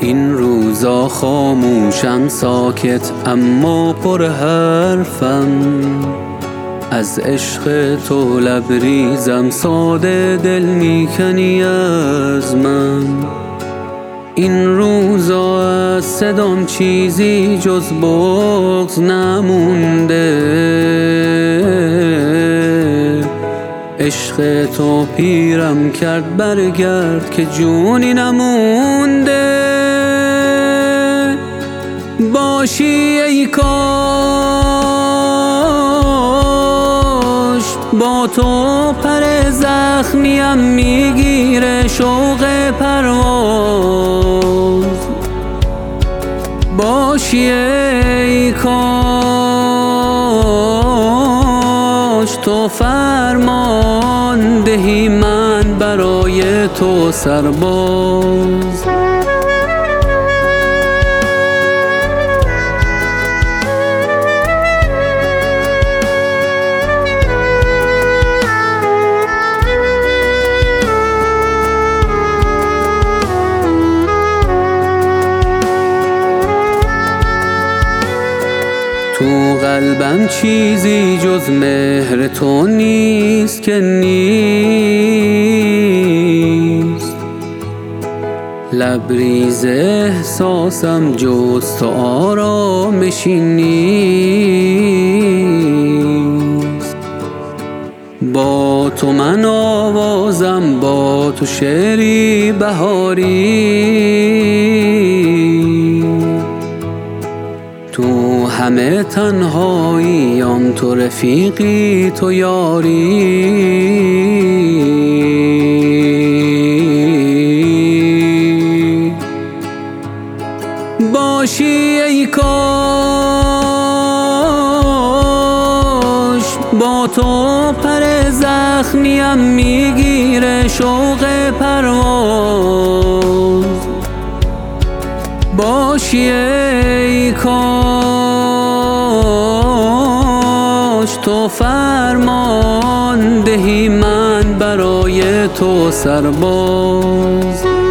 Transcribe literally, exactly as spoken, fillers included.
این روزا خاموشم ساکت اما پر حرفم، از عشق تو لبریزم ساده دل میکنی از من. این روزا از صدام چیزی جز بغض نمونده، عشق تو پیرم کرد برگرد که جونی نمونده. باشی ای کاش با تو پر زخمیم میگیره شوق پرواز. باشی ای کاش تو فرمان دهی من برای تو سرباز. تو قلبم چیزی جز مهر تو نیست که نیست، لبریز احساسم جز تو آرامشی نیست. با تو من آوازم، با تو شعری بهاری، تو همه تنهاییم تو رفیقی تو یاری. باشی ای کاش با تو پر زخمیم میگیره شوق پرواز. باشی ای کاش تو فرمان دهی من برای تو سرباز.